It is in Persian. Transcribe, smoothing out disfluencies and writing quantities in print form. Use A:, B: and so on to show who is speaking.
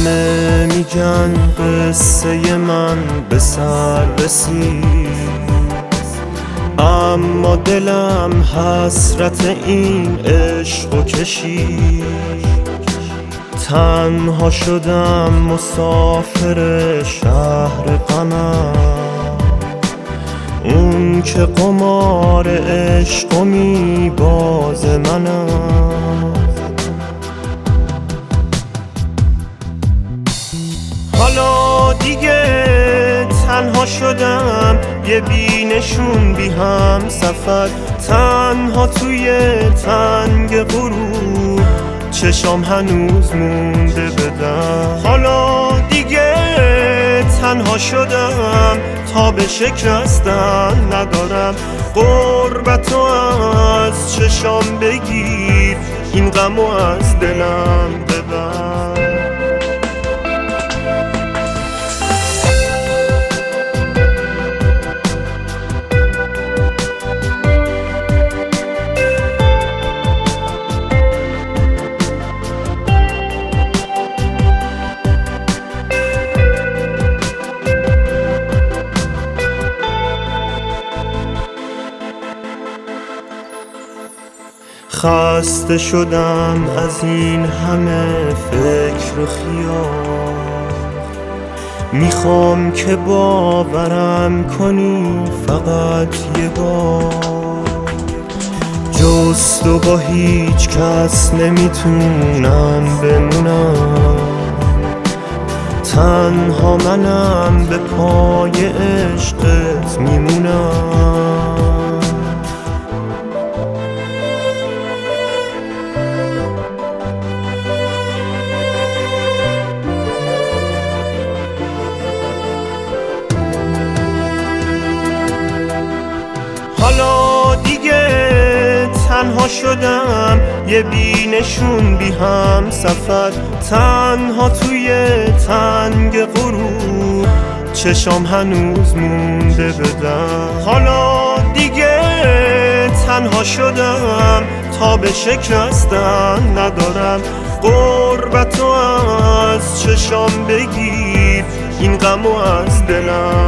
A: همه میگن قصه من به سر رسید، اما دلم حسرت این عشقو کشید. تنها شدم مسافر شهر غمم، اون که قمار عشقو میباز منم. حالا دیگه تنها شدم، یه بینشون بی هم سفر، تنها توی تنگ غروب، چشام هنوز مونده بدم. حالا دیگه تنها شدم، تا به شکستن ندارم، غربتو از چشام بگیر، این غمو از دلم ببر. خسته شدم از این همه فکر و خیال، میخوام که باورم کنی فقط یه بار. جز تو با هیچ کس نمیتونم بمونم، تنها منم به پای عشقت میمونم. حالا دیگه تنها شدم، یه بینشون بی هم سفر، تنها توی تنگ غروب، چشام هنوز مونده بدم. حالا دیگه تنها شدم، تا به شکستن ندارم، غربتو از چشام بگیر، این غمو از دلم